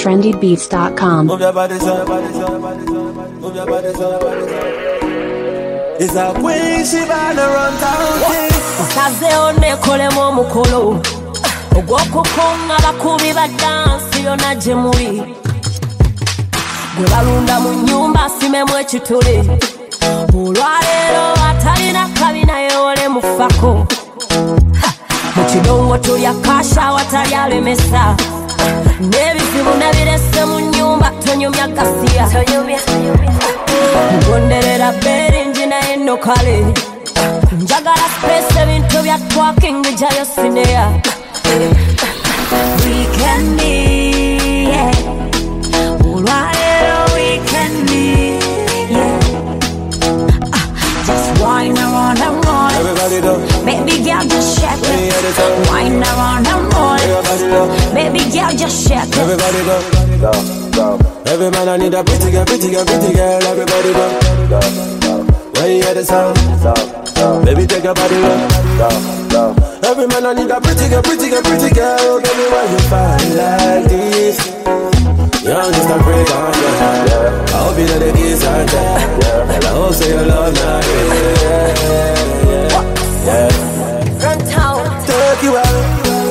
trendybeats.com. Move your body, son. Move your body, son. It's a queen, she wanna run town. Kazeo nekolemu omukolo ogw'okukunga bakubi ba dansi yonna gye muli gwe balunda mu nnyumba asimemu ekituli olwaleero atalina kabi naye ole mufako mu kidongo tulya kasha awatali alemesa n'ebizibu nabirese mu nnyumba tonyumya gasiya mugonderera beringi naye nno kale njagala space ebintu bya twaking jayo sinea weekendi olwaleero weekendi just wine around and roll baby girl just shake it wine around and roll baby girl just shake it everybody go every man I need a pretty girl everybody go when you hear the sound baby take your body low every man I need a pretty girl baby why you find like this young just a break on you I hope you know the keys on you and I hope say you love now run town take you away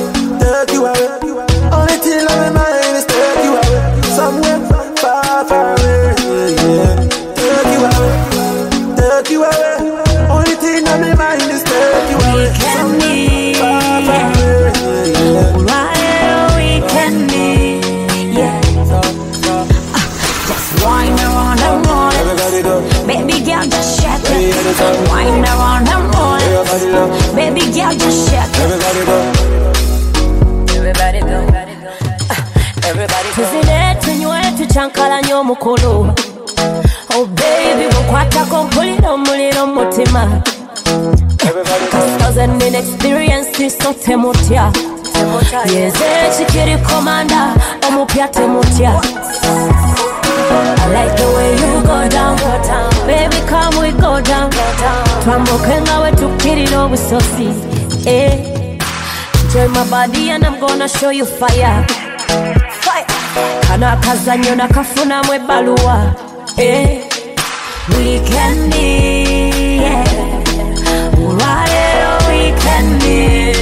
only thing on my mind is take you away somewhere far away take you away only thing on my mind is take you away weekendi weekendi just wine around and roll baby girl just shake it wine around and roll baby girl just shake it everybody go tuzine tunywe tucyankalanye omukolo oh baby mukwatako mpulira omuliro mu mutima thousand in experience so temutya yeze ekikiri komanda omupya temutya I like the way you go down baby come we go down twambuke nga we tukirira obusosi enjoy my body and I'm gonna show you fire kano akazanyo nakafunamu ebbaluwa weekendi olwaleero weekendi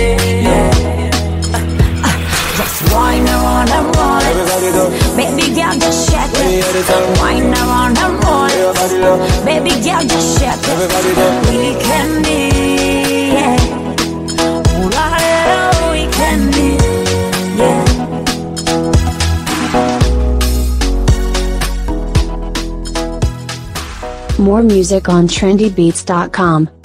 just wine around and roll baby girl just shake it wine around and roll baby girl just shake it weekendi olwaleero weekendi More music on trendybeats.com.